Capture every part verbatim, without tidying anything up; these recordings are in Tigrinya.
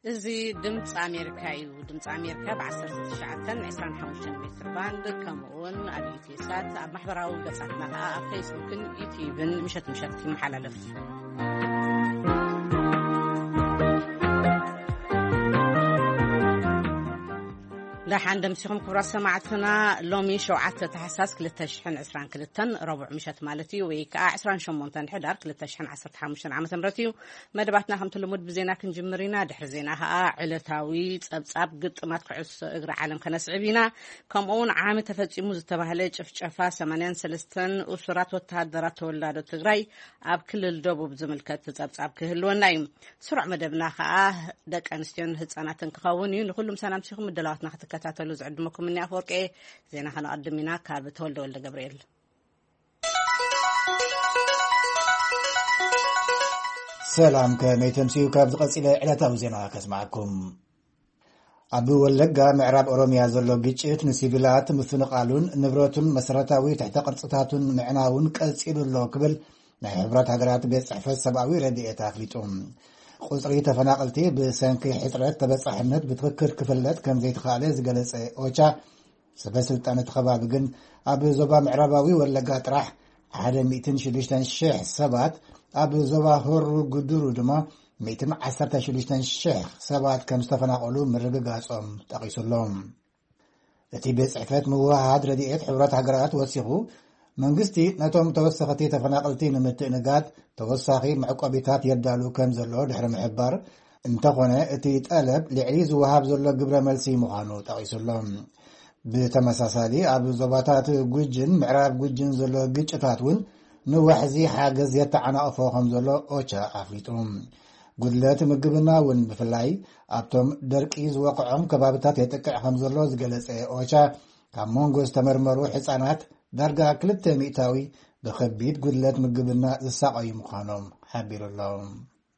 زي دمت أمريكا يو دمت أمريكا بعشرة تسعة عشرين حوالي متر باند كمون على اليوتيوبات محبراو قصتنا فيسبوك يوتيوب مشت مشت في محل لف لاح عند مسيخم كبرى سماعتنا لومي شوعات تحساس كل تشحن عسران كلتن ربع مشت مالتي ويكا عسران شمونتن حدار كل تشحن عسرت حامشن عامة مرتيو مدباتنا هم تلمود بزينا كنجمرينا دحر زيناها علتاوي تسابساب قط ما تقعس اقرا عالم كنسعبينا كمون عام تفتيمو زتباهلي جفجفا ثمانين سلستن اسرات وتهدرات ولادو تግራይ اب كل الدوب بزملكت تسابساب كهلونايم سرع مدبنا خا دق انستيون هصاناتن كخون ين كلهم سلام سيخم دلواتنا كتاتلو زعدمكم من افورقي زينا خنا قدمينا كاب تولد ولد جبريل سلام كميتمسيو كاب قصيله علاتاو زينا كسمعكم ابو ولغا معراب اوروميا زلو ግጭት ንሲቪላት ምፍንቃሉን ንብረቱን መሰረታዊ ተሕተ ቅርጽታቱን ምዕናውን ቀጽኢሉሎ ክብል ናይ ሕብረት ሃገራት ቤት ጽሕፈት ሰብአዊ ረድኤት አፍሊጦም ቁጽሪ ተፈናቀልቲ በሰንኪ ሕጽረት ተበጻሕነት ብትክክል ክፍለት ከም ዘይተኻለ ዝገለጸ ኦቻ ሰበስልጣን ተኸባቢ ግን ኣብ ዞባ ምዕራባዊ ወለጋ ጥራሕ one hundred sixty-six ሺህ ሰባት ኣብ ዞባ ሆሮ ጉዱሩ ድማ one hundred sixteen ሺህ ሰባት ከም ዝተፈናቀሉ ምርግጋጾም ጠቂሱሎም እቲ ቤት ጽሕፈት ምዋሃድ ረድኤት ሕብረት ሃገራት ወሲኹ መንግስቲ ነቶም ተወሰኸቲ ተፈናቀልቲ ንምትእንጋድ ተወሳኺ መዕቆቢታት የዳሉ ከም ዘሎ ድሕሪ ምሕባር እንተኾነ እቲ ጠለብ ልዕሊ ዝወሃብ ዘሎ ግብረ መልሲ ምዃኑ ጠቂሱሎም ብተመሳሳሊ ኣብ ዞባታት ጉጅን ምዕራብ ጉጅን ዘሎ ግጭታት እውን ንዋሕዚ ሓገዝ የተዓናቕፎ ከም ዘሎ ኦቻ ኣፍሊጦም ጉድለት ምግብና እውን ብፍላይ ኣብቶም ደርቂ ዝወቅዖም ከባቢታት የጥቅዕ ከም ዘሎ ዝገለጸ ኦቻ ካብ መንጎ ዝተመርመሩ ህፃናት ዳርጋ ክልተ ሚእታዊ በከቢድ ጉድለት ምግብና ዝሳቀዩ ምዃኖም ሓቢሩሎም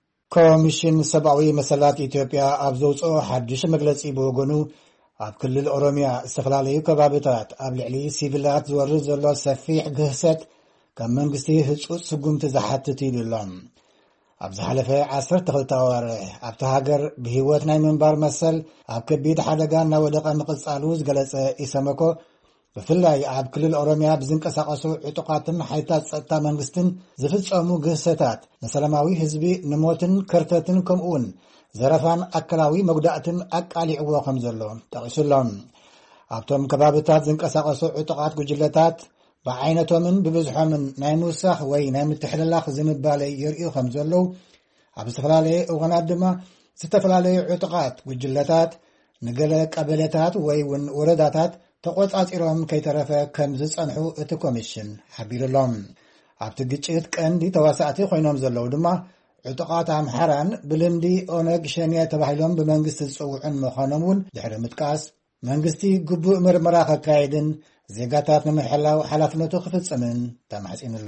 ኮሚሽን ሰብአዊ መሰላት ኢትዮጵያ ኣብ ዘውፅኦ ሓድሽ መግለጺ ብወገኑ ኣብ ክልል ኦሮሚያ ዝተፈላለዩ ከባቢታት ኣብ ልዕሊ ሲቪላት ዝወርድ ዘሎ ሰፊሕ ግህሰት ከም መንግስቲ ህጹጽ ስጉምቲ ዝሓትት ኢሎም ኣብ ዝሓለፈ ዓሰርተ ክልተ ኣዋርሕ ኣብቲ ሃገር ብህይወት ናይ ምንባር መሰል ኣብ ከቢድ ሓደጋ እናወደቐ ምቕጻሉ ዝገለጸ ኢሰመኮ ብፍላይ ኣብ ክልል ኦሮሚያ ብዝንቀሳቐሱ ዕጡቃትን ሓይታት ጸጥታ መንግስትን ዝፍጸሙ ግህሰታት ንሰላማዊ ህዝቢ ንሞትን ከርተትን ከምኡውን ዘረፋን ኣካላዊ መጉዳእትን ኣቃሊዕዎ ከም ዘሎ ጠቂሱሎም ኣብቶም ከባቢታት ዝንቀሳቐሱ ዕጡቃት ጉጅለታት ብዓይነቶምን ብብዝሖምን ናይ ምውሳኽ ወይ ናይ ምትሕልላኽ ዝንባለ የርእዩ ከም ዘለው ኣብ ዝተፈላለየ እዋናት ድማ ዝተፈላለዩ ዕጡቃት ጉጅለታት ንገለ ቀበሌታት ወይ እውን ወረዳታት ተቆጻጺሮም ከይተረፈ ከም ዝጸንሑ እቲ ኮሚሽን ሓቢሩሎም ኣብቲ ግጭት ቀንዲ ተዋሳእቲ ኮይኖም ዘለው ድማ ዕጡቃት ኣምሓራን ብልምዲ ኦነግ ሸኔ ተባሂሎም ብመንግስቲ ዝጽውዑን ምዃኖም እውን ድሕሪ ምጥቃስ መንግስቲ ግቡእ ምርመራ ከካይድን ዜጋታት ንምሕላው ሓላፍነቱ ክፍጽምን ተማሕጺኑሎ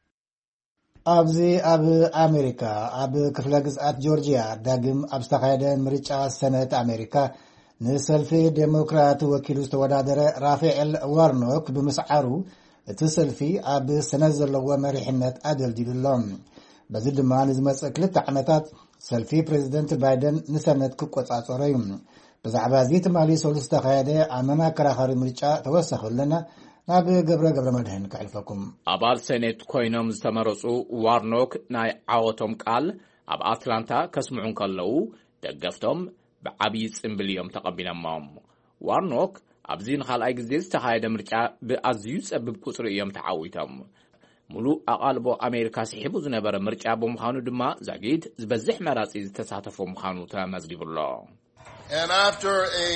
ኣብዚ ኣብ ኣሜሪካ ኣብ ክፍለ ግዝኣት ጆርጂያ ዳግም ኣብ ዝተኻየደ ምርጫ ሰነት ኣሜሪካ ንሰልፊ ዴሞክራት ወኪሉ ዝተወዳደረ ራፋኤል ዋርኖክ ብምስዓሩ እቲ ሰልፊ ኣብ ሰነት ዘለዎ መሪሕነት ኣደልዲሉሎም በዚ ድማ ንዝመጽእ ክልተ ዓመታት ሰልፊ ፕሬዚደንት ባይደን ንሰነት ክቆጻጸሩ እዩ ብዛዕባ እዚ ትማሊ ሰሉስ ዝተኻየደ ኣመና ከራኻሪ ምርጫ ተወሰኸለና ናብ ገብረ ገብረ መድህን ክሕልፈኩም ኣባል ሰኔት ኮይኖም ዝተመረጹ ዋርኖክ ናይ ዓወቶም ቃል ኣብ ኣትላንታ ከስምዑን ከለዉ ደገፍቶም ብዓብዪ ጽምብል እዮም ተቐቢሎሞም ዋርኖክ ኣብዚ ንኻልኣይ ግዜ ዝተኻየደ ምርጫ ብኣዝዩ ጸብብ ቁጽሪ እዮም ተዓዊቶም ሙሉእ ኣቓልቦ ኣሜሪካ ስሒቡ ዝነበረ ምርጫ ብምዃኑ ድማ ዛጊድ ዝበዝሕ መራጺ ዝተሳተፎ ምዃኑ ተመዝጊቡሎ And after a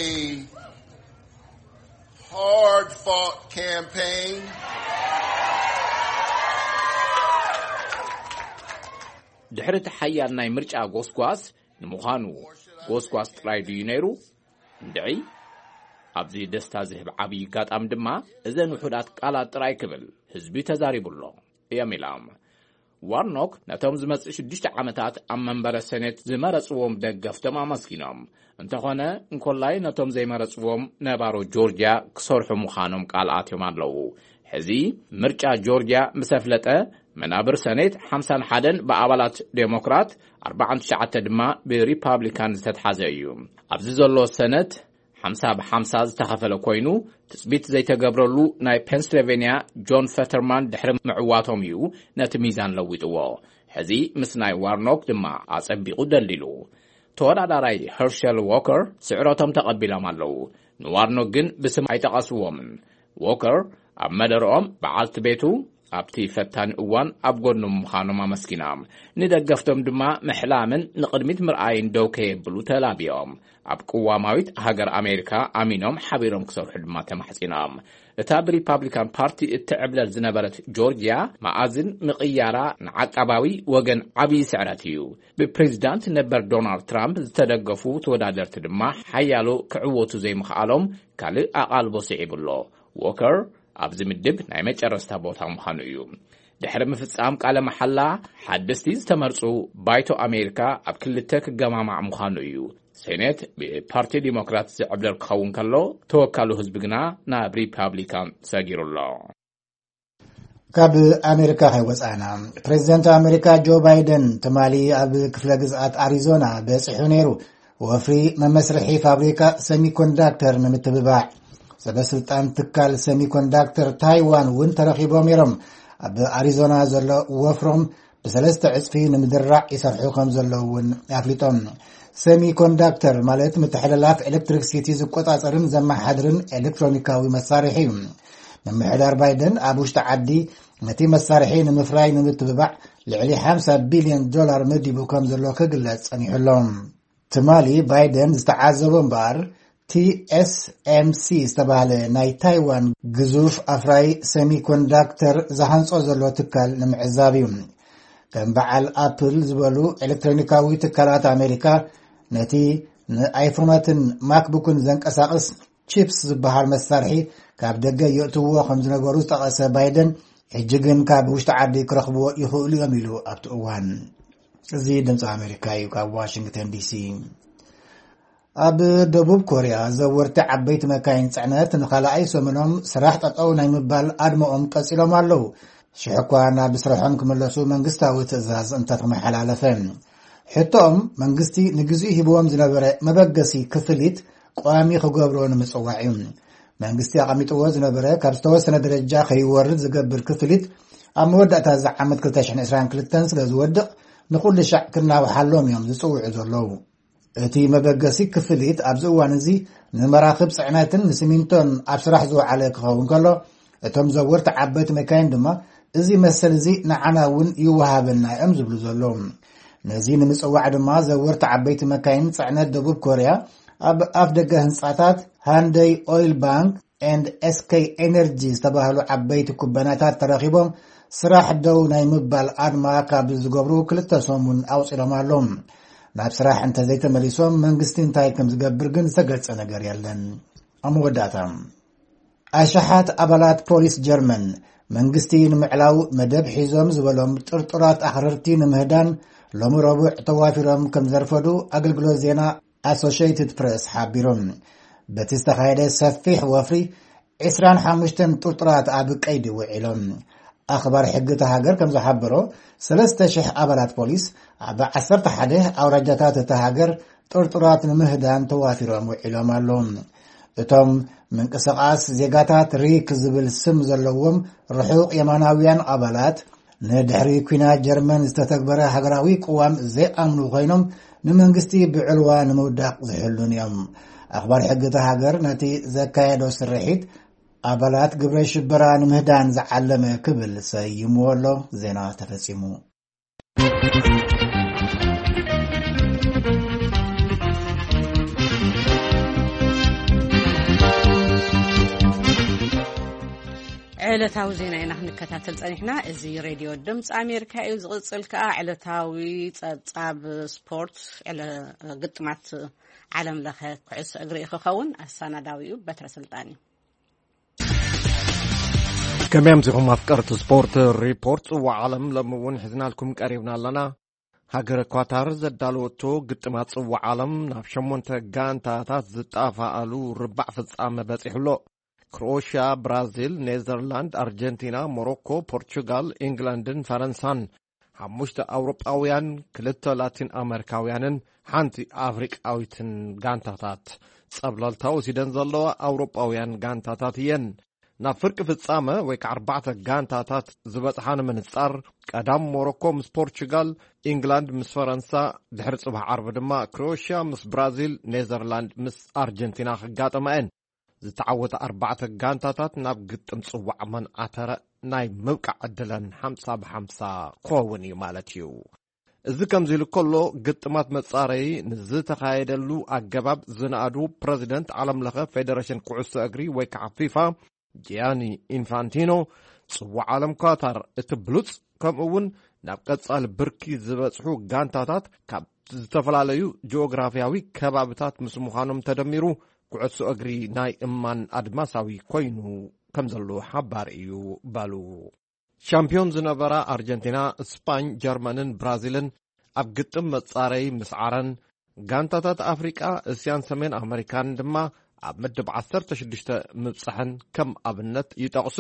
hard-fought campaign, ድሕሪ ተሓያል ናይ ምርጫ ጎስጓስ ንምዃኑ ጎስጓስ ጥራይ ድዩ ነይሩ እንድዒ ኣብዚ ደስታ ዝህብ ዓብዪ ጋጣም ድማ እዘን ውሑዳት ቃላት ጥራይ ክብል ህዝቢ ተዛሪቡሎ እዮም ኢሎም ዋርኖክ ነቶም ዝመጽእ ሽዱሽተ ዓመታት ኣብ መንበረ ሰኔት ዝመረጽዎም ደገፍቶም ኣመስጊኖም እንተኾነ እንኮላይ ነቶም ዘይመረጽዎም ነባሮ ጆርጂያ ክሰርሑ ምዃኖም ቃል ኣትዮም ኣለዉ ሕዚ ምርጫ ጆርጂያ ምሰፍለጠ منابر سنة خمسة وواحد بأبالات ديمقراط أربعة وتسعين ድማ بريبابليكان ዝተተሓዘዩ ኣብዚ ዘሎ ሰነድ خمسة بخمسة ዝተኸፈለ ኮይኑ ትጽቢት ዘይተገብረሉ ናይ ፔንስልቬንያ ጆን ፈተርማን ድሕሪ ምዕዋቶም እዩ ነቲ ሚዛን ለዊጥዎ ሕዚ ምስ ናይ ዋርኖክ ድማ ኣጸቢቑ ደሊሉ ተወዳዳራይ ሄርሸል ዎከር ስዕሮቶም ተቐቢሎም ኣለዉ ንዋርኖክ ግን ብስም ኣይተቐስዎምን ዎከር ኣብ መደረኦም በዓልቲ ቤቱ ኣብቲ ፈታኒ እዋን ኣብ ጎኖም ምዃኖም ኣመስኪና ንደገፍቶም ድማ ምሕላምን ንቕድሚት ምርኣይን ደው ከየብሉ ተላቢዮም ኣብ ቅዋማዊት ሃገር ኣሜሪካ ኣሚኖም ሓቢሮም ክሰርሑ ድማ ተማሕጺኖም እታ ብሪፓብሊካን ፓርቲ እትዕብለል ዝነበረት ጆርጂያ መዓዝን ምቕያራ ንዓቀባዊ ወገን ዓብዪ ስዕረት እዩ ብፕሬዚዳንት ነበር ዶናልድ ትራምፕ ዝተደገፉ ተወዳደርቲ ድማ ሓያሎ ክዕወቱ ዘይምኽኣሎም ካልእ ኣቓልቦ ስዒብሎ ዎከር ኣብዚ ምድብ ናይ መጨረስታ ቦታ ምዃኑ እዩ ድሕሪ ምፍጻም ቃለ መሐላ ሓደስቲ ዝተመርጹ ባይቶ ኣሜሪካ ኣብ ክልተ ክገማማዕ ምዃኑ እዩ ሴኔት ብፓርቲ ዲሞክራት ዝዕብለል ክኸውን ከሎ ተወካሉ ህዝቢ ግና ናብ ሪፓብሊካን ሰጊሩሎ ካብ ኣሜሪካ ኸይወፃና ፕሬዚደንት ኣሜሪካ ጆ ባይደን ትማሊ ኣብ ክፍለ ግዝኣት ኣሪዞና በፂሑ ነይሩ ወፍሪ መመስርሒ ፋብሪካ ሰሚኮንዳክተር ንምትብባዕ ሰበስልጣን ትካል ሰሚኮንዳክተር ታይዋን ውን ተረኺቦም ነይሮም ኣብ ኣሪዞና ዘሎ ወፍሮም ብሰለስተ ዕፅፊ ንምድራዕ ይሰርሑ ከም ዘለዉ ውን ኣፍሊጦም ሰሚኮንዳክተር ማለት ምትሕልላፍ ኤሌክትሪክ ሲቲ ዝቆጻጸርን ዘመሓድርን ኤሌክትሮኒካዊ መሳርሒ እዩ መምሕዳር ባይደን ኣብ ውሽጢ ዓዲ ነቲ መሳርሒ ንምፍራይ ንምትብባዕ ልዕሊ خمسة ቢልዮን ዶላር መዲቡ ከም ዘሎ ክግለጽ ጸኒሑሎም ትማሊ ባይደን ዝተዓዘቦ እምበር ቲ ኤስ ኤም ሲ ዝተባህለ ናይ ታይዋን ግዙፍ ኣፍራይ ሰሚኮንዳክተር ዝሃንጾ ዘሎ ትካል ንምዕዛብ እዩ ከም በዓል ኣፕል ዝበሉ ኤሌክትሮኒካዊ ትካላት ኣሜሪካ ነቲ ንኣይፎናትን ማክቡክን ዘንቀሳቕስ ቺፕስ ዝበሃል መሳርሒ ካብ ደገ የእትዎ ከም ዝነበሩ ዝጠቐሰ ባይደን ሕጂ ግን ካብ ውሽጢ ዓዲ ክረኽብዎ ይኽእሉ እዮም ኢሉ ኣብቲ እዋን እዚ ድምፂ ኣሜሪካ እዩ ካብ ዋሽንግተን ዲሲ ኣብ ደቡብ ኮርያ ዘወርቲ ዓበይቲ መካይን ጽዕነት ንኻልኣይ ሰሙኖም ስራሕ ጠጠው ናይ ምባል ኣድመኦም ቀጺሎም ኣለዉ ሽሕኳ ናብ ስራሖም ክምለሱ መንግስታዊ ትእዛዝ እንተተመሓላለፈ ሕቶም መንግስቲ ንግዙ ሂብዎም ዝነበረ መበገሲ ክፍሊት ቋሚ ክገብሮ ንምጽዋዕ እዩ መንግስቲ ኣቐሚጥዎ ዝነበረ ካብ ዝተወሰነ ደረጃ ከይወርድ ዝገብር ክፍሊት ኣብ መወዳእታ ዓመት ክልተ ሽሕን ዒስራን ክልተን ስለ ዝወድቕ ንኹሉ ሻዕ ክናውሓሎም እዮም ዝጽውዑ ዘለዉ እቲ መበገሲ ክፍሊት ኣብዚ እዋን እዚ ንመራኽብ ጽዕነትን ንሲሚንቶን ኣብ ስራሕ ዝወዓለ ክኸውን ከሎ እቶም ዘወርቲ ዓበይቲ መካይን ድማ እዚ መሰል እዚ ንዓና እውን ይወሃበና እዮም ዝብሉ ዘለዉ ነዚ ንምጽዋዕ ድማ ዘወርቲ ዓበይቲ መካይን ጽዕነት ደቡብ ኮርያ ኣብ ኣፍ ደገ ህንጻታት ሃንደይ ኦይል ባንክ ኤንድ ኤስኬ ኤነርጂ ዝተባህሉ ዓበይቲ ኩባንያታት ተረኺቦም ስራሕ ደው ናይ ምባል ኣድማ ካብ ዝገብሩ ክልተ ሰሙን ኣውፂሎም ኣሎም ናብ ስራሕ እንተዘይተመሊሶም መንግስቲ እንታይ ከም ዝገብር ግን ዝተገልጸ ነገር የለን ኣብ መወዳእታ ኣሽሓት ኣባላት ፖሊስ ጀርመን መንግስቲ ንምዕላው መደብ ሒዞም ዝበሎም ጥርጡራት ኣኽረርቲ ንምህዳን ሎሚ ረቡዕ ተዋፊሮም ከም ዘርፈዱ ኣገልግሎት ዜና ኣሶሺየትድ ፕሬስ ሓቢሮም በቲ ዝተኻየደ ሰፊሕ ወፍሪ عشرين وخمسة ጥርጡራት ኣብ ቀይዲ ውዒሎም ኣኽባር ሕጊ ተሃገር ከም ዝሓበሮ ሰለስተ ሽሕ ኣባላት ፖሊስ ኣብ ዓሰርተ ሓደ ኣውራጃታት ተሃገር ጥርጡራት ንምህዳን ተዋፊሮም ውዒሎም ኣለዎም እቶም ምንቅስቓስ ዜጋታት ሪክ ዝብል ስም ዘለዎም ርሑቕ የማናውያን ኣባላት ንድሕሪ ኩናት ጀርመን ዝተተግበረ ሃገራዊ ቅዋም ዘይኣምኑ ኮይኖም ንመንግስቲ ብዕልዋ ንምውዳቕ ዝሕሉን እዮም ኣኽባር ሕጊ ተሃገር ነቲ ዘካየዶ ስርሒት ኣባላት ግብረ ሽበራ ንምህዳን ዝዓለመ ክብል ሰይምዎ ኣሎ ዜና ተፈጺሙ ዕለታዊ ዜና ኢና ክንከታተል ጸኒሕና እዚ ሬድዮ ድምጽ ኣሜሪካ እዩ ዝቕጽል ከኣ ዕለታዊ ጸብጻብ ስፖርት ግጥማት ዓለም ለኸ ኩዕሶ እግሪ ክኸውን ኣሰናዳዊኡ በትረ ስልጣን እዩ كميم زيكم أفكارت سبورت ريبورت وعالم لمون حزنا لكم قريبنا لنا هاجر كواتار زدالوتو قطمات وعالم نافشمون تغان تاتات زتافا ألو ربع فتصام بسيحلو ክሮኤሽያ፣ ብራዚል፣ ኔዘርላንድ፣ ኣርጀንቲና፣ ሞሮኮ፣ ፖርቹጋል፣ ኢንግላንድን ፈረንሳን ሓሙሽተ ኣውሮጳውያን ክልተ ላቲን ኣሜሪካውያንን ሓንቲ ኣፍሪቃዊትን ጋንታታት ጸብለልታ ወሲደን ዘለዋ ኣውሮጳውያን ጋንታታት እየን። ናብ ፍርቂ ፍጻመ ወይ ከዓ ኣርባዕተ ጋንታታት ዝበጽሓ ንምንጻር ቀዳም ሞሮኮ ምስ ፖርቹጋል፣ ኢንግላንድ ምስ ፈረንሳ፣ ድሕሪ ጽባሕ ዓርቢ ድማ ክሮኤሽያ ምስ ብራዚል፣ ኔዘርላንድ ምስ ኣርጀንቲና ክጋጠመአን። ዝተዓወተ ኣርባዕተ ጋንታታት ናብ ግጥም ጽዋዕ መንኣተረ ናይ ምብቃዕ ዕድለን ሓምሳ ብሓምሳ ክኸውን እዩ ማለት እዩ። እዚ ከምዚ ኢሉ ከሎ ግጥማት መጻረዪ ንዝተኻየደሉ ኣገባብ ዝነኣዱ ፕረዚደንት ዓለምለኸ ፌደሬሽን ኩዕሶ እግሪ ወይ ከዓ ፊፋ ጂያኒ ኢንፋንቲኖ ጽዋዕ ዓለም ኳታር እቲ ብሉጽ ከምኡውን ናብ ቀጻሊ ብርኪ ዝበጽሑ ጋንታታት ካብ ዝተፈላለዩ ጂኦግራፍያዊ ከባብታት ምስ ምዃኖም ተደሚሩ ኩዕሶ እግሪ ናይ እማን ኣድማሳዊ ኮይኑ ከም ዘሎ ሓባር እዩ ባሉ። ሻምፒዮን ዝነበራ ኣርጀንቲና፣ እስፓኝ፣ ጀርመንን ብራዚልን ኣብ ግጥም መጻረዪ ምስ ዓረን ጋንታታት ኣፍሪቃ፣ እስያን፣ ሰሜን ኣሜሪካን ድማ ኣብ ምድብ ዓሰርተ ሽዱሽተ ምብጻሕን ከም ኣብነት ይጠቕሱ።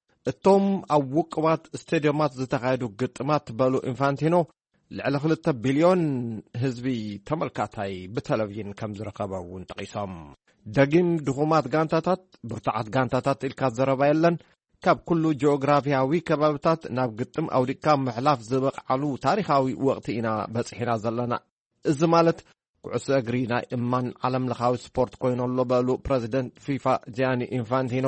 እቶም ኣብ ውቅባት ስቴድዮማት ዝተኻየዱ ግጥማት በሉ ኢንፋንቲኖ ልዕሊ ክልተ ቢልዮን ህዝቢ ተመልካታይ ብቴሌቭዥን ከም ዝረኸበ እውን ጠቒሶም ደጊም ድኹማት ጋንታታት ብርቱዓት ጋንታታት ኢልካ ዘረባ የለን ካብ ኩሉ ጂኦግራፍያዊ ከባብታት ናብ ግጥም ኣውዲቕካ ምሕላፍ ዝበቕዓሉ ታሪኻዊ ወቕቲ ኢና በፂሒና ዘለና። እዚ ማለት ኩዕሶ እግሪ ናይ እማን ዓለምለኻዊ ስፖርት ኮይኑ ኣሎ በሉ ፕረዚደንት ፊፋ ጂያኒ ኢንፋንቲኖ።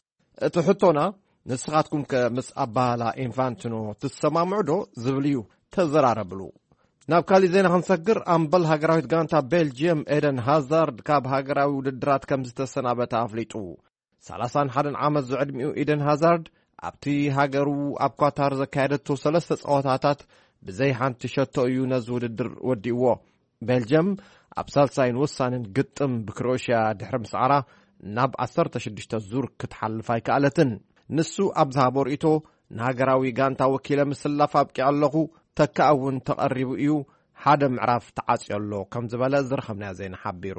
እቲ ሕቶና ንስኻትኩም ከምስ ኣባህላ ኢንፋንቲኖ ትሰማምዑ ዶ ዝብል እዩ ተዘራረብሉ። ናብ ካሊእ ዜና ክንሰግር ኣምበል ሃገራዊት ጋንታ ቤልጅየም ኤደን ሃዛርድ ካብ ሃገራዊ ውድድራት ከም ዝተሰናበተ ኣፍሊጡ። ሰላሳ ወሓደ ዓመት ዝዕድሚኡ ኤደን ሃዛርድ ኣብቲ ሃገሩ ኣብ ኳታር ዘካየደቶ ሰለስተ ጸወታታት ብዘይ ሓንቲ ሸቶ እዩ ነዚ ውድድር ወዲእዎ። ቤልጅየም ኣብ ሳልሳይን ወሳንን ግጥም ብክሮኤሽያ ድሕሪ ምስዓራ ናብ ዓሰርተ ሽዱሽተ ዙር ክትሓልፍ ኣይከኣለትን። ንሱ ኣብ ዝሃቦ ርእቶ ንሃገራዊ ጋንታ ወኪለ ምስላፍ ኣብቂዕ ኣለኹ ተካእ እውን ተቐሪቡ እዩ ሓደ ምዕራፍ ተዓጽየሎ ከም ዝበለ ዝረኸብናዮ ዜና ሓቢሩ።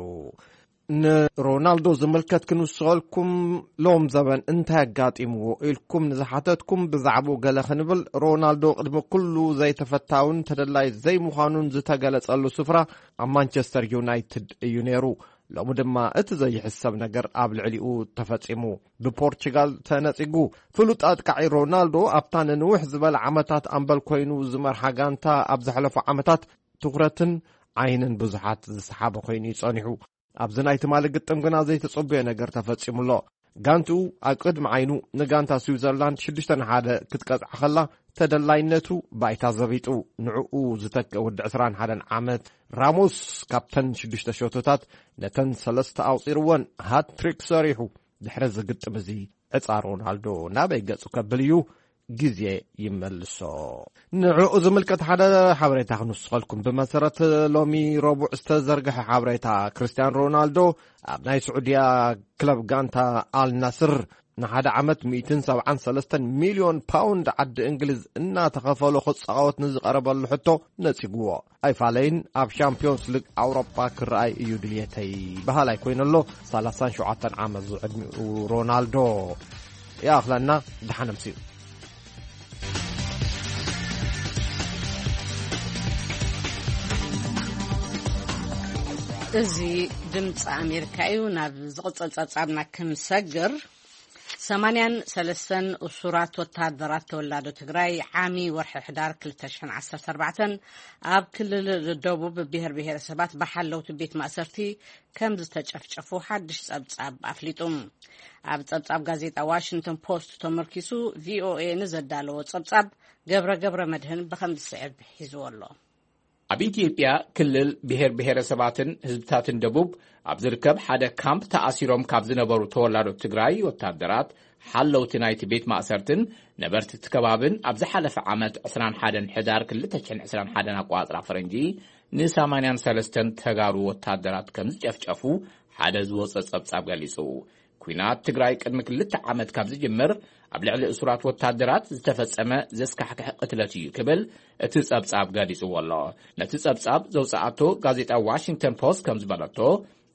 ንሮናልዶ ዝምልከት ክንውስኸልኩም ሎም ዘበን እንታይ ኣጋጢምዎ ኢልኩም ንዝሓተትኩም ብዛዕባኡ ገለ ክንብል ሮናልዶ ቅድሚ ኩሉ ዘይተፈታውን ተደላይ ዘይምዃኑን ዝተገለጸሉ ስፍራ ኣብ ማንቸስተር ዩናይትድ እዩ ነይሩ። ሎሚ ድማ እቲ ዘይሕሰብ ነገር ኣብ ልዕሊኡ ተፈጺሙ ብፖርቹጋል ተነጺጉ። ፍሉጥ ኣጥቃዒ ሮናልዶ ኣብታ ንንውሕ ዝበለ ዓመታት ኣምበል ኮይኑ ዝመርሓ ጋንታ ኣብ ዝሓለፉ ዓመታት ትኹረትን ዓይንን ብዙሓት ዝሰሓበ ኮይኑ ይጸኒሑ። ኣብዚ ናይ ትማሊ ግጥም ግና ዘይተጸበየ ነገር ተፈጺሙሎ። ጋንትኡ ኣብ ቅድሚ ዓይኑ ንጋንታ ስዊዘርላንድ ሽዱሽተ ንሓደ ክትቀጽዓ ኸላ ተደላይነቱ ባይታ ዘቢጡ ንዕኡ ዝተክእ ወዲ ዕስራን ሓደን ዓመት ራሞስ ካብተን ሽዱሽተ ሸቶታት ነተን ሰለስተ ኣውፂርወን ሃትሪክ ሰሪሑ። ድሕሪ ዝግጥም እዚ ዕፃ ሮናልዶ ናበይ ገጹ ከብል እዩ ግዜ ይመልሶ። ንዕኡ ዝምልከት ሓደ ሓበሬታ ክንውስኸልኩም። ብመሰረት ሎሚ ረቡዕ ዝተዘርግሐ ሓበሬታ ክርስቲያን ሮናልዶ ኣብ ናይ ስዑድያ ክለብ ጋንታ ኣልናስር ንሓደ ዓመት ሚእቲ ሰብዓን ሰለስተን ሚልዮን ፓውንድ ዓዲ እንግሊዝ እናተኸፈሎ ክጻወት ንዝቐረበሉ ሕቶ ነጺግዎ ኣይፋለይን። ኣብ ሻምፒዮንስ ሊግ ኣውሮፓ ክረኣይ እዩ ድልየተይ ባህላይ ኮይነሎ። ሰላሳን ሸውዓተን ዓመት ዝዕድሚኡ ሮናልዶ ያኽለና ድሓነምሲ እዩ። እዚ ድምፂ ኣሜሪካ እዩ። ናብ ዝቕፅል ጸብጻብና ክንሰግር ሰማንያን ሰለስተን እሱራት ወታደራት ተወላዶ ትግራይ ዓሚ ወርሒ ሕዳር ክልተ ሽሕን ዓሰርተ ኣርባዕተ ኣብ ክልል ደቡብ ብሄር ብሄረሰባት ብሓለውቲ ቤት ማእሰርቲ ከም ዝተጨፍጨፉ ሓድሽ ጸብጻብ ኣፍሊጡ። ኣብ ጸብጻብ ጋዜጣ ዋሽንግተን ፖስት ተመርኪሱ ቪኦኤ ንዘዳለዎ ጸብጻብ ገብረ ገብረ መድህን ብኸምዚ ስዕብ ሒዝዎ ኣሎ። ኣብ ኢትዮጵያ ክልል ብሄር ብሄረሰባትን ህዝብታትን ደቡብ ኣብ ዝርከብ ሓደ ካምፕ ተኣሲሮም ካብ ዝነበሩ ተወላዶት ትግራይ ወታደራት ሓለውቲ ናይቲ ቤት ማእሰርትን ነበርቲ ከባብን ኣብ ዝሓለፈ ዓመት ዕስራን ሓደን ሕዳር ክልተ ሽሕን ዕስራን ሓደን ኣቆጻጽራ ፈረንጂ ንሰማንያን ሰለስተን ተጋሩ ወታደራት ከም ዝጨፍጨፉ ሓደ ዝወፀ ጸብጻብ ገሊጹ። ኩናት ትግራይ ቅድሚ ክልተ ዓመት ካብ ዝጅምር ኣብ ልዕሊ እሱራት ወታደራት ዝተፈጸመ ዘስካሕክሕ ቅትለት እዩ ክብል እቲ ጸብጻብ ገሊጹ ኣሎ። ነቲ ጸብጻብ ዘውፅኣቶ ጋዜጣ ዋሽንግተን ፖስት ከም ዝበለቶ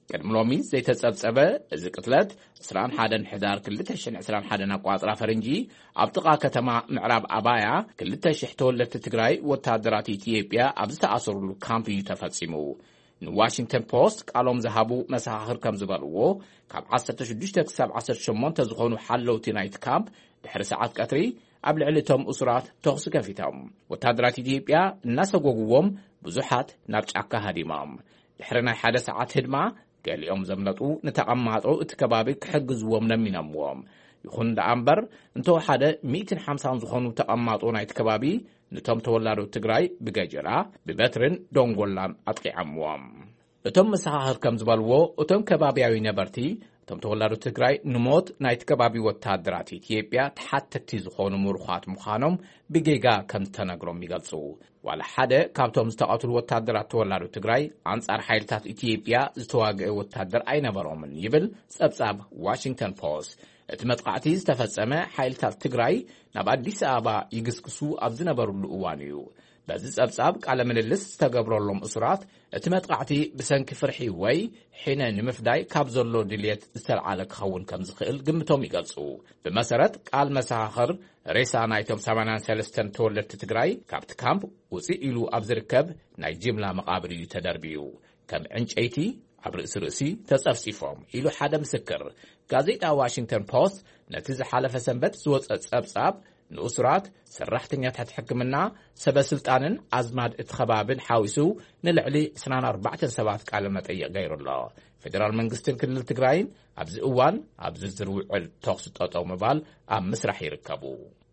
ቅድሚ ሎሚ ዘይተጸብጸበ እዚ ቅትለት عشرين واحد حدار ክልተ ሽሕን عشرين واحد ኣቋጽራ ፈረንጂ ኣብ ጥቓ ከተማ ምዕራብ ኣባያ ክልተ ሽሕ ተወለድቲ ትግራይ ወታደራት ኢትዮጵያ ኣብ ዝተኣሰሩሉ ካምፕ እዩ ተፈጺሙ ንዋሽንግተን ፖስት ቃሎም ዝሃቡ መሰኻኽር ከም ዝበልዎ ካብ ዓሰርተ ሽዱሽተ ክሳብ ዓሰርተ ሸሞንተ ዝኾኑ ሓለውቲ ናይቲ ካምፕ ድሕሪ ሰዓት ቀትሪ ኣብ ልዕሊ እቶም እሱራት ተኹሲ ከፊቶም ወታደራት ኢትዮጵያ እናሰጎግዎም ብዙሓት ናብ ጫካ ሃዲሞም ድሕሪ ናይ ሓደ ሰዓት ህድማ ገሊኦም ዘምለጡ ንተቐማጦ እቲ ከባቢ ክሕግዝዎም ለሚኖምዎም ይኹን ደኣምበር እንተወሓደ مئة وخمسين ዝኾኑ ተቐማጦ ናይቲ ከባቢ ነቶም ተወላዶ ትግራይ ብገጀራ ብበትርን ዶንጎላን ኣጥቂዖምዎም እቶም መሰኻኽር ከም ዝበልዎ እቶም ከባቢያዊ ነበርቲ እቶም ተወላዶ ትግራይ ንሞት ናይቲ ከባቢ ወታደራት ኢትዮጵያ ተሓተቲ ዝኾኑ ምሩኻት ምዃኖም ብጌጋ ከም ዝተነግሮም ይገልጹ ዋላ ሓደ ካብቶም ዝተቐትሉ ወታደራት ተወላዶ ትግራይ ኣንጻር ሓይልታት ኢትዮጵያ ዝተዋግአ ወታደር ኣይነበሮምን ይብል ጸብጻብ ዋሽንግተን ፖስት እቲ መጥቃዕቲ ዝተፈጸመ ሓይልታት ትግራይ ናብ አዲስ አበባ ይግስግሱ ኣብ ዝነበሩሉ እዋን እዩ በዚ ጸብጻብ ቃለ ምልልስ ዝተገብረሎም እሱራት እቲ መጥቃዕቲ ብሰንኪ ፍርሒ ወይ ሒነ ንምፍዳይ ካብ ዘሎ ድልየት ዝተልዓለ ክኸውን ከም ዝኽእል ግምቶም ይገልጹ ብመሰረት ቃል መሰኻኽር ሬሳ ናይቶም ሰማንያ ወሰለስተ ተወለድቲ ትግራይ ካብቲ ካምፕ ውፅእ ኢሉ ኣብ ዝርከብ ናይ ጅምላ መቃብር እዩ ተደርቢዩ ከም ዕንጨይቲ ኣብ ርእሲ ርእሲ ተጸፍጺፎም ኢሉ ሓደ ምስክር ጋዜጣ ዋሽንግተን ፖስት ነቲ ዝሓለፈ ሰንበት ዝወፀ ጸብጻብ ንኡስራት ሰራሕተኛታት ሕክምና ሰበስልጣንን ኣዝማድ እቲ ከባብን ሓዊሱ ንልዕሊ عشرين وأربعة ሰባት ቃለ መጠይቕ ገይሩሎ ፌደራል መንግስትን ክልል ትግራይን ኣብዚ እዋን ኣብ ዝርዝር ውዕል ተኹሲ ጠጠው ምባል ኣብ ምስራሕ ይርከቡ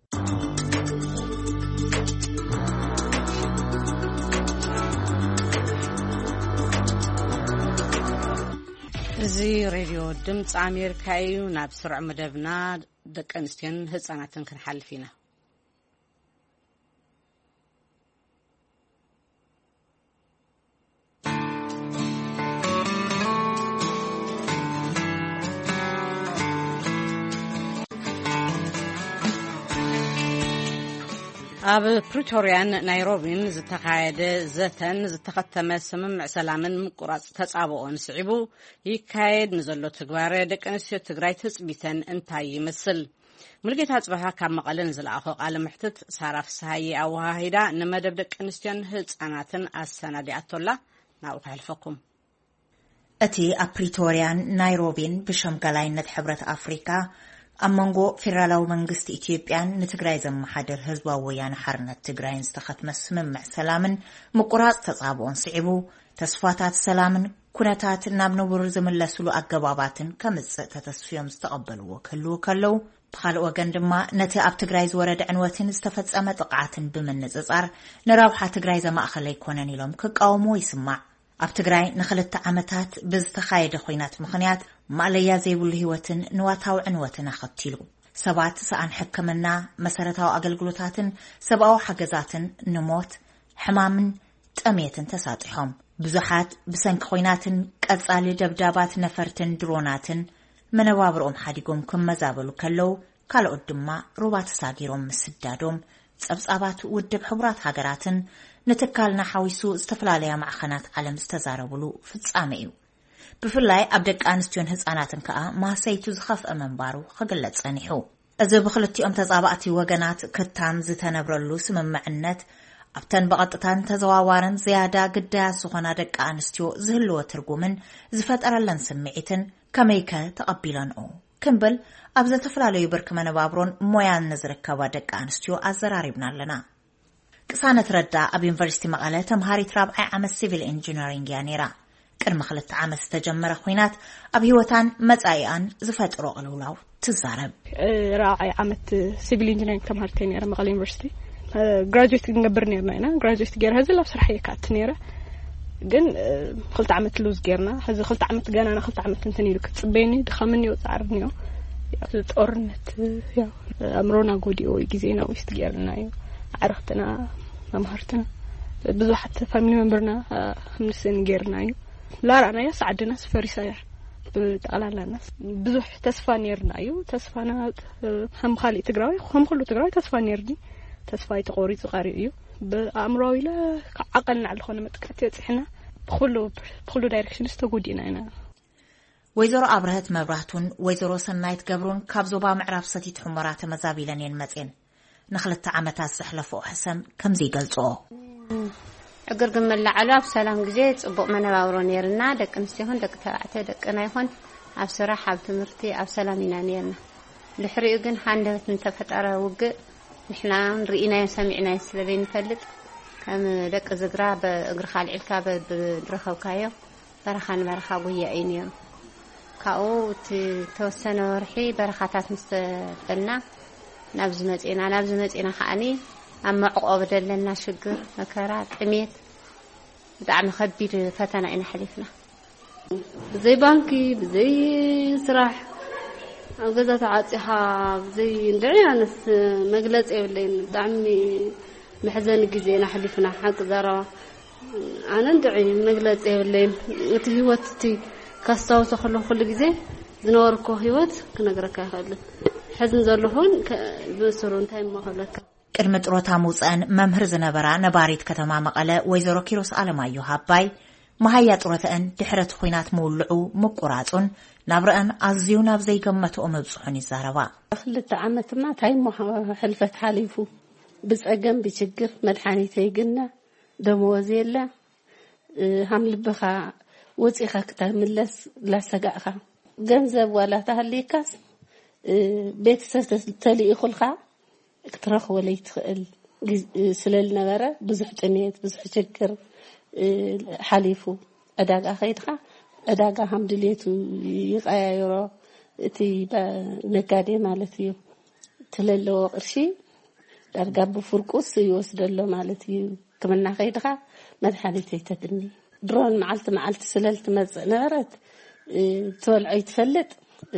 እዚ ሬድዮ ድምፂ ኣሜሪካ እዩ ናብ ስርዕ መደብና ደቂ ኣንስትዮን ህፃናትን ክንሓልፍ ኢና ኣብ ፕሪቶሪያን ናይሮቢን ዝተካየደ ዘተን ዝተኸተመ ስምምዕ ሰላምን ምቁራጽ ተጻብኦን ስዒቡ ይካየድ ንዘሎ ትግባር ደቂ ኣንስትዮ ትግራይ ትጽቢተን እንታይ ይመስል ሙልጌታ ጽባህ ካብ መቐለን ዝለኣኸ ቃለ ምሕትት ሳራ ፍስሃይ ኣወሃሂዳ ንመደብ ደቂ ኣንስትዮን ህፃናትን ኣሰናዲኣቶላ ናብኡ ክሕልፈኩም እቲ ኣብ ፕሪቶሪያን ናይሮቢን ብሸምጋላይነት ሕብረት ኣፍሪካ ኣመንጎ ፌደራላዊ መንግስቲ ኢትዮጵያን ንትግራይ ዘመሓደር ህዝባዊ ወያነ ሓርነት ትግራይን ዝተኸትመ ስምምዕ ሰላምን ምቁራጽ ተጻብኦን ስዒቡ ተስፋታት ሰላምን ኩነታት ናብ ነብሩ ዝምለስሉ ኣገባባትን ከምጽእ ተተስፊዮም ዝተቐበልዎ ክህልው ከለው ብኻልእ ወገን ድማ ነቲ ኣብ ትግራይ ዝወረደ ዕንወትን ዝተፈጸመ ጥቕዓትን ብምንጽጻር ንረብሓ ትግራይ ዘማእኸለ ኣይኮነን ኢሎም ክቃወሙ ይስማዕ ኣብ ትግራይ ንኽልተ ዓመታት ብዝተኻየደ ኹናት ምኽንያት ማለያ ዘይብሉ ህይወትን ንዋታዊ ዕንወትን ኣኸቲሉ ሰባት ሰኣን ሕክምና መሰረታዊ ኣገልግሎታትን ሰብኣዊ ሓገዛትን ንሞት ሕማምን ጠሜትን ተሳጢሖም ብዙሓት ብሰንኪ ኹናትን ቀጻሊ ደብዳባት ነፈርትን ድሮናትን መነባብሮም ሓዲጎም ክመዛበሉ ከለው ካልኦት ድማ ሩባ ተሳጊሮም ምስዳዶም ጸብጻባት ውድብ ሕቡራት ሃገራትን ንትካልና ሓዊሱ ዝተፈላለዩ ማዕኸናት ዓለም ዝተዛረብሉ ፍጻመ እዩ ብፍላይ ኣብ ደቂ ኣንስትዮን ህፃናትን ከዓ ማሰይቱ ዝኸፍአ መንባሩ ክግለጽ ጸኒሑ እዚ ብኽልቲኦም ተጻባእቲ ወገናት ክታም ዝተነብረሉ ስምምዕነት ኣብተን በቐጥታን ተዘዋዋርን ዝያዳ ግዳያት ዝኾና ደቂ ኣንስትዮ ዝህልዎ ትርጉምን ዝፈጠረለን ስምዒትን ከመይከ ተቐቢለንኦ ክንብል ኣብ ዝተፈላለዩ ብርኪ መነባብሮን ሞያን ንዝርከባ ደቂ ኣንስትዮ ኣዘራሪብና ኣለና ቅሳነት ረዳ ኣብ ዩኒቨርሲቲ መቐለ ተምሃሪት ራብዓይ ዓመት ሲቪል ኢንጂነሪንግ እያ ነይራ ቅድሚ ክልተ ዓመት ዝተጀመረ ኹናት ኣብ ህይወታን መጻኢኣን ዝፈጥሮ ቅልውላው ትዛረብ ራብዓይ ዓመት ሲቪል ኢንጂነሪንግ ተምሃርት ነይራ መቐለ ዩኒቨርሲቲ ግራጁዌት ክንገብር ነርና ኢና ግራጁዌት ገይረ ህዚ ላብ ስራሕ የካት ነይራ ግን ክልተ ዓመት ሉዝ ገርና ህዚ ክልተ ዓመት ገናና ክልተ ዓመት እንትን ኢሉ ክጽበይኒ ድኸምኒ ወጻዕርኒ ዮ ጦርነት ያው ኣምሮና ጎዲኦ ግዜና ውስጥ ገርና ዮ عرفتنا ممهرتنا بزوحت فاميلي ممبرنا خمسين غيرنا لا رانا يا سعدنا سفريسايا بتقلال الناس بزوح تسفانيرنا يو تسفانا هم خالي تقراوي هم كله تقراوي تسفانيرني تسفاي تقوري صغاري يو بامراوي لا عقلنا على خونه متكاتي احنا بخلو بخلو دايركشن استغودينا هنا ወይዘሮ አብረህት መብራቱን ወይዘሮ ሰናይት ገብሩን ካብ ዞባ ምዕራብ ሰቲት ሑመራ ተመዛቢለን የንመጽን ንኽልተ ዓመታት ዝሕለፉ ሕሰም ከምዚ ይገልጾ እግርግም መላዓሉ ኣብ ሰላም ግዜ ጽቡቕ መነባብሮ ነርና ደቂ ንስቲሆን ደቂ ተባዕተ ደቅና ይኹን ኣብ ስራሕ ኣብ ትምህርቲ ኣብ ሰላም ኢና ነርና ልሕሪኡ ግን ሃንደበት እንተፈጠረ ውግእ ንሕና ርኢናዮ ሰሚዕናዮ ስለዘይ ንፈልጥ ከም ደቂ ዝግራ በእግሪ ካልዕልካ በድረኸብካዮ በረኻን በረኻ ጉያ እዩ ነይሩ ካኡ ተወሰነ ወርሒ በረኻታት ምስተበልና ናብዚ መጽና ናብዚ መጽና ኸኣኒ ኣብ መዕቆብ ደለና ሽግር መከራ ጥሜት ብጣዕሚ ከቢድ ፈተና ኢና ሓሊፍና ብዘይ ባንኪ ብዘይ ስራሕ ኣብ ገዛ ተዓፂኻ ብዘይ እንደይ ኣነስ መግለጽ የብለይን ብጣዕሚ መሕዘኒ ግዜ ኢና ሓሊፍና ሓቂ ዘረባ ኣነ እንደይ መግለጽ የብለይን እቲ ህይወት እቲ ካስታውሶ ከለኹ ኩሉ ግዜ ዝነበርኩ ህይወት ክነግረካ ይኽእልን ሕዝን ዘለኹን ብስሩ እንታይ መኸለካ ቅድሚ ጥሮታ ሙፀን መምህር ዝነበራ ነባሪት ከተማ መቐለ ወይዘሮ ኪሮስ አለማዮ ሃባይ መሃያ ጥሮተን ድሕረት ኹይናት መውልዑ ምቁራጹን ናብረአን ኣዝዩ ናብ ዘይገመትኦ መብጽሑን ይዛረባ ክልተ ዓመትማ ታይሞ ሕልፈት ሓሊፉ ብጸገም ብችግር መድሓኒት ይግና ደሞዝ የለ ሃምልብኻ ወፂኻ ክትምለስ ላሰጋእኻ ገንዘብ ዋላ ታህሊካስ ቤተሰብ ተልኢኹልካ ክትረኽቦ ለይትኽእል ስለልነበረ ብዙሕ ጥሜት ብዙሕ ችግር ሓሊፉ ዕዳጋ ኸይድኻ ዕዳጋ ሃምድሌቱ ይቀያይሮ እቲ ነጋዴ ማለት እዩ ትለለዎ ቅርሺ ዳርጋ ብፍርቁስ ይወስደሎ ማለት እዩ ክምና ኸይድኻ መድሓኒት ይተግኒ ድሮን መዓልቲ መዓልቲ ስለልቲ መጽእ ነበረት ትወልዖ ይትፈልጥ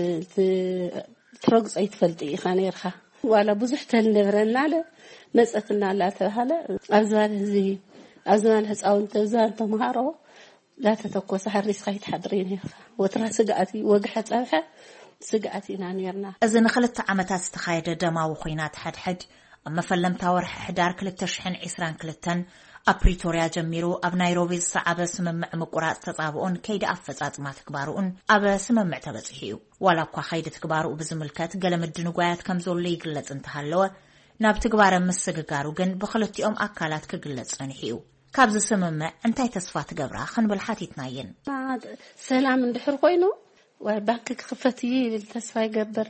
ትረግጾ ይትፈልጥ ኢኻ ነርኻ ዋላ ብዙሕ ተልነበረና ለ መጽእትና ላ ተባሃለ ኣብዛን እዚ ኣብዛን ህፃውንቲ ኣብዛን ተምሃሮ ላ ተተኮሰ ሓሪስካ ይትሓድሪ ነርኻ ወትራ ስጋኣቲ ወግሐ ፀብሐ ስጋኣቲ ኢና ነርና እዚ ንኽልተ ዓመታት ዝተኻየደ ደማዊ ኹይናት ሓድሕድ ኣብ መፈለምታ ወርሒ ሕዳር ክልተ ሽሕን ዒስራን ክልተን ኣብ ፕሪቶርያ ጀሚሩ ኣብ ናይሮቢ ዝሰዓበ ስምምዕ ምቁራጽ ተጻብኦን ከይዲ ኣፈጻጽማ ትግባሩን ኣብ ስምምዕ ተበጽሑ እዩ ዋላ እኳ ከይዲ ትግባሩ ብዝምልከት ገለ ምድንጓያት ከም ዘሎ ይግለጽ እንተሃለወ ናብ ትግባረ ምስግጋሩ ግን ብኽልቲኦም ኣካላት ክግለጽ ጸኒሑ እዩ ካብዚ ስምምዕ እንታይ ተስፋ ትገብራ ክንብል ሓቲትናየን ሰላም እንድሕር ኮይኑ ወይ ባንክ ክኽፈት ይብል ተስፋ ይገብር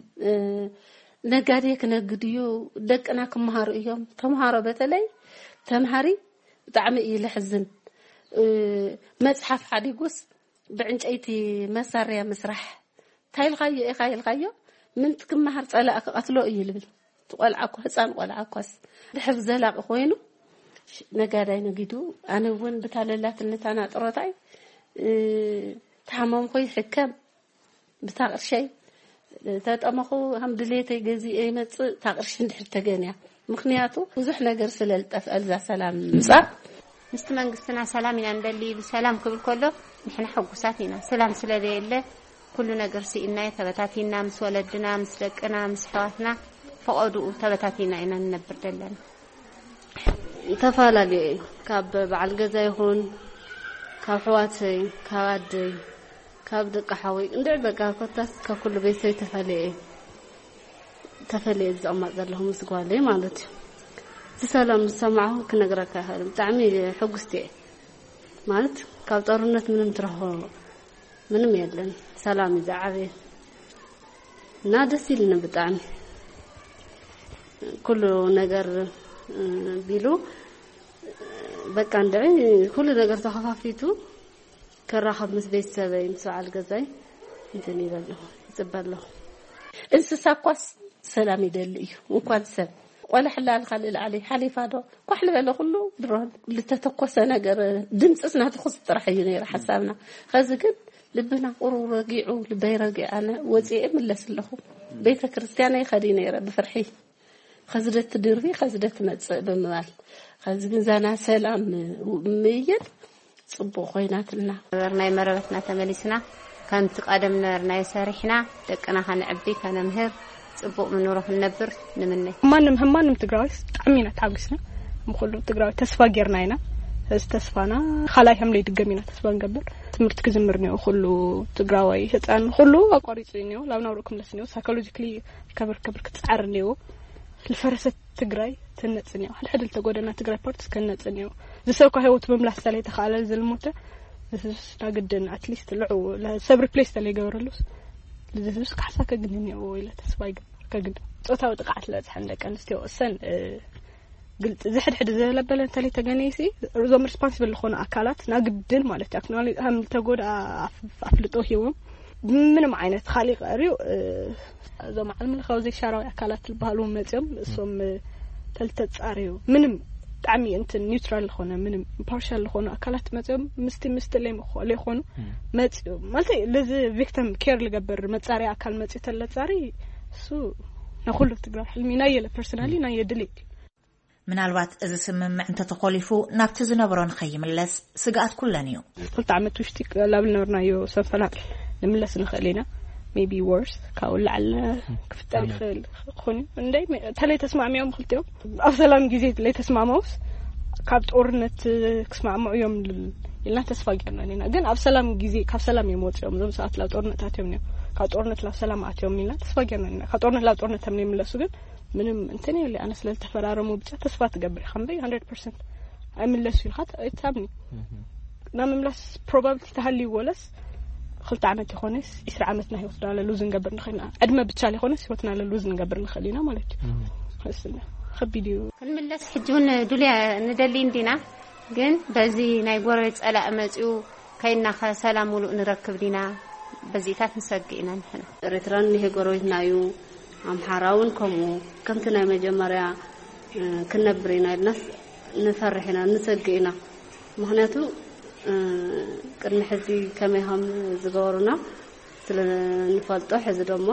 ነጋዴ ክነግድ እዩ ደቅና ክመሃሩ እዮም ተምሃሮ በተለይ ተምሃሪ ብጣዕሚ እዩ ልሕዝን መጽሓፍ ሓዲጉስ ብዕንጨይቲ መሳርያ መስራሕ ታይልኻዮ ኢኻ ኢልኻዮ ምን ትክመሃር ጸላእ ክቐትሎ እዩ ልብል ትቆልዓኳ ህፃን ቆልዓኳስ ድሕር ዘላቕ ኮይኑ ነጋዳይ ነጊዱ ኣነ እውን ብታለላትነታና ጥሮታይ ተሓመም ኮይ ሕከም ብታቅርሸይ ተጠመኹ ሃምድሌተይ ገዚእ ይመጽእ ታቅርሽ እንድሕር ተገንያ ምክንያቱ ብዙሕ ነገር ስለልጠፍ ኣልዛ ሰላም ምጻ ምስቲ መንግስትና ሰላም ኢና እንደሊ ሰላም ክብል ከሎ ንሕና ሕጉሳት ኢና ሰላም ስለዘየለ ኩሉ ነገር ሲኢና ተበታቲና ምስ ወለድና ምስ ደቅና ምስ ሕዋትና ፈቀዱኡ ተበታቲና ኢና ንነብር ደለና ተፈላለዩ ካብ በዓል ገዛ ይኹን ካብ ሕዋተይ ካብ ኣደይ ካብ ደቅሓወይ እንድዕ በቃ ኮታስ ካብ ኩሉ ቤተሰብ ተፈላለየ ተፈልየ ዝቕማጥ ዘለኹም ምስጓለይ ማለት እዩ ሰላም ሰማዑ ክነግረካ ይኽእል ብጣዕሚ ሕጉስቲ ማለት ካብ ጦርነት ምንም ትረኽቦ ምንም የለን ሰላም ይዛዓበየ እና ደስ ይልና ብጣዕሚ ኩሉ ነገር ቢሉ በቃ እንደይ ኩሉ ነገር ተኸፋፊቱ ከራኸብ ምስ ቤተሰበይ ምስ በዓል ገዛይ እንትን ይበልሁ ይጽበለሁ እንስሳኳስ ሰላም ይደል እዩ እንኳን ሰብ ወላ حلال خلل عليه حليفادو كحل بلا كله درون لتتكوس ነገር ድምጽና ተخص ጥራሕ እዩ ነይራ حسابنا خزكن ልብና ቁሩ ረጊዑ ልበይ ረጊዓና ወጪእ ምለስለኹ ቤተ ክርስቲያን ይኸዲ ነይራ በፍርሒ خزدت ድርቢ خزدت መጽእ በመባል خزግን ዛና ሰላም ምይት ጽቡቕ ኮይናትና ወርናይ መረበትና ተመሊስና ካንት ቀደም ነርና ይሰሪሕና ደቅና ኸንዕቢ ከነምህር ጽቡቕ ምንሮህ ነብር ንምነይ ማንም ማንም ትግራይስ ጣሚና ታግስና ምخلو ትግራይ ተስፋ ጌርና ኢና استسفانا خلاي هم لي دغمينا تسفا نقبر تمرت كزمرنيو كله تግራዋይ ህፃን ሁሉ አቋሪጽኒዮ ላብናውረኩም ለስኒዮ ሳይኮሎጂካሊ ከበር ከበር ከጻርኒዮ ለፈረሰት ትግራይ ተነጽኒዮ حد ተጎደና ትግራይ ፓርት ከነጽኒዮ ዝሰብካ ህይወት መምላስ ላይ ተኻለ ዝልሞተ ዝስ ታግደን አትሊስት ልዑ ለሰብር ፕሌስ ተለይ ገበረሉስ ለዝስ ካሳ ከግንኒዮ ወይ ለተስፋይ ከግድ ጾታው ጥቃት ለጽሐንደቀን እስቲ ወሰን قلت زحد حد زلبلن تلي تغنيسي رزوم ريسبونسبل لخونه አካላት ናግድን ማለት ያክናል هم ተጎዳ አፍልጦ ህይወም ምንም አይነት خالق قريو زو معلم الخوزي شراوي አካላት ልባሉ መጽም እሱም ተልተጻሪው ምንም ጣሚ እንት ኒውትራል ሆነ ምንም ኢምፓርሻል ሆነ አካላት መጽም ምስቲ ምስቲ ላይ መخول ሆነ መጽ ማለት ለዚ ቪክቲም ኬር ለገበር መጻሪያ አካል መጽ ተለጻሪ እሱ ነኹሉ ትግራይ ሕልሚና የለ ፐርሰናሊ ና የድሊ ምናልባት እዚ ስምምዕ እንተ ተቆሊፉ ናብቲ ዝነበሮን ኸይምለስ ስጋት ኩለኒዮ ቁልት ዓመት ውሽጢ ላብል ነበርናዮ ሰፈላል ንምለስ ንኽእሊና maybe worse ካውል على ክፍጠር ይኽእል ኾኒ እንዴ ተለይ ተስማዕሚዮም ክልቲዮም ኣብ ሰላም ጊዜ ተለይ ተስማማውስ ካብ ጦርነት ክስማዕምዑዮም ኢልና ተስፋ ገርናኒና ግን ኣብ ሰላም ጊዜ ካብ ሰላም የሞጽዮም ዞም ሰዓት ላ ጦርነታትዮም ነው ካብ ጦርነት ላ ሰላም አትዮም ኢልና ተስፋ ገርናኒና ካብ ጦርነት ላ ጦርነት ተምኔ ምለሱ ግን ምንም እንተኔ ለይ አነ ስለ ተፈራረሙ ብቻ ተስፋ ተገብር خمبي one hundred percent አይምለሱ ይልኻት አይታብኒ ናምምላስ ፕሮባቢሊቲ ተሃሊ ወለስ خلت ዓመት ይኾነስ عشرين ዓመትና ህይወትና ለሉዝ እንገብር ንኸና ዕድመ ብቻ ለይኾነስ ህይወትና ለሉዝ እንገብር ንኸሊና ማለት እዩ خبيديو كنملس حجون دوليا ندلي እንዲና ግን በዚ ናይ ጎረቤት ጸላእ መጽኡ ከይና ሰላም ሙሉ እንረክብ ዲና በዚታት ንሰግኢና ንሕና ኤርትራን ይሄ ጎረቤትናዩ አምሐራውን ኮሙ ከምትና መጀመሪያ ከነብሪና الناس نفرحنا نسجينا ምክንያቱ ቅድሚ ሕዚ ከመይሃም ዝገበሩና ስለንፈልጦ ሕዚ ደሞ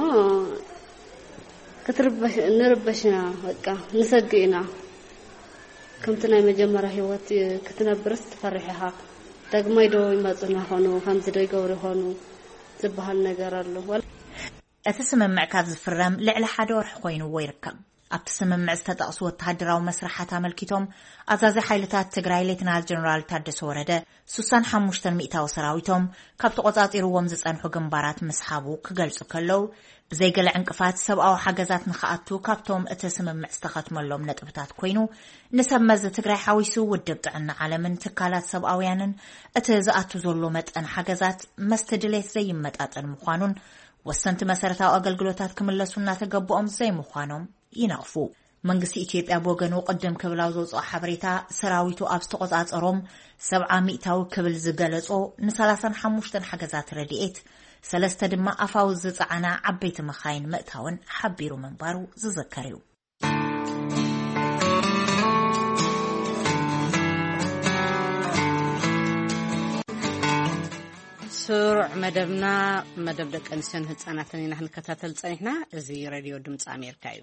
ክትርበሽ ንርበሽና በቃ ንሰግኢና ከምትና መጀመሪያ ህይወት ክትነብርስ ትፈርሕኻ ደግሞይ ዶ ይመጽና ሆኖ ከምዚ ዶ ይገብሩ ሆኖ ዝባሃል ነገር አለ أتسمع كاب زفرام لعل حدا ورح خوين ويركب أتسمع استدقص وتهدرا ومسرحات عمل كتوم أزازي حيلتات تجراي لتنال جنرال تادس ورده سوسان حموشتن مئتا وسراويتهم كاب تقطعت إروام زسان حقن بارات مسحابو كجلسو كلو بزي قلع انقفات سبقا وحاجزات نخاطو كابتوم أتسمع استخات ملوم نتبتات كوينو نسب مز تجراي حويسو ودبت عنا عالمن تكالات سبقا ويانن أتزقاتو زلومت أن حاجزات مستدليت زي متات المخانون وسنت مسارتها أقلقلوتات كملسونا تقبؤهم زي مخانهم ينعفو منقسي إثيوبيا بوغنو قدم كبلاو زوز حبريتا سراويتو أبستقوزات أروم سبعة مئتاو كبل زقالتو نسالاسان حموشتن حقزات رديئت سلسة دما أفاو زيزعنا عبيت مخاين مئتاون حبيرو منبارو ززكريو سرع مدبنا مدب دك انسان هتصاناتني نحن كتاتل صنيحنا ازي راديو دمص امريكايو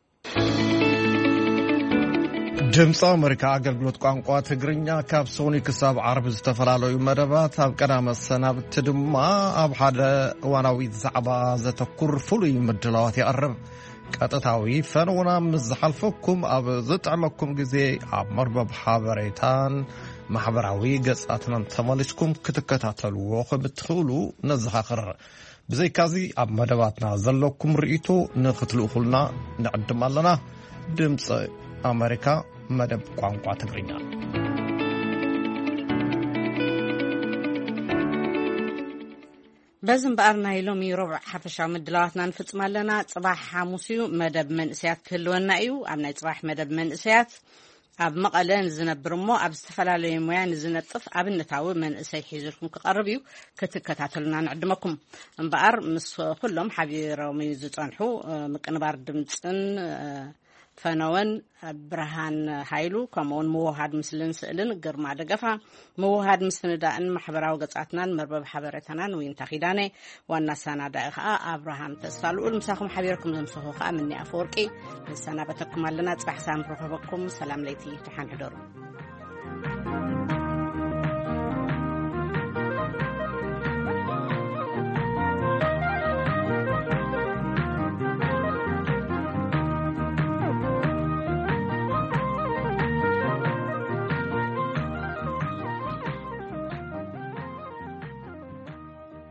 دمص امريكا አገልግሎት ቋንቋ ትግርኛ ካብ ሶኒ ክሳብ ዓረብ ዝተፈላልዩ መደባት ኣብ ቀዳመ ሰናብት ድማ ኣብ ሓደ ዋናዊ ዛዕባ ዘተኩር ፍሉይ ምድላዋት ይቀርብ ቀጥታዊ ፈንውና ምዝሓልፈኩም ኣብ ዝጥዕመኩም ግዜ ኣብ መርበብ ሓበሬታን ማሕበራዊ ገጻትና ተመልስኩም ክትከታተልዎ ከምትኽእሉ ነዘኻኽር ብዘይካዚ ኣብ መደባትና ዘለኩም ርእይቶ ንኽትልእኹልና ንዕድም ኣለና ድምፂ ኣሜሪካ መደብ ቋንቋ ትግርኛ بزن بقرنا يلومي ربع حفشة مدلواتنا نفتصم لنا صباح حاموسيو مدب من إسيات كلونا أيو عمنا صباح مدب من إسيات أب مقالين زنبرمو أب استفلالي مويان زنطف أب النتاوي من إسي حيزركم كقربيو كتكتاتلنا نعدمكم بقر مس كلهم حبير وميزوطانحو مكنبار دمصن فنوان برهان هايلو كمون موهاد مسلن سئلن قرما دقفا موهاد مسلن دائن محبراو قصاتنا مربب حبرتنا وين تخيداني وانا سانا دائخا أبراهام تسفالو المساكم حبيركم زمسوخوخا مني أفوركي السنة بتكم لنا تصبح سام رفبكم سلام ليتي تحان حدور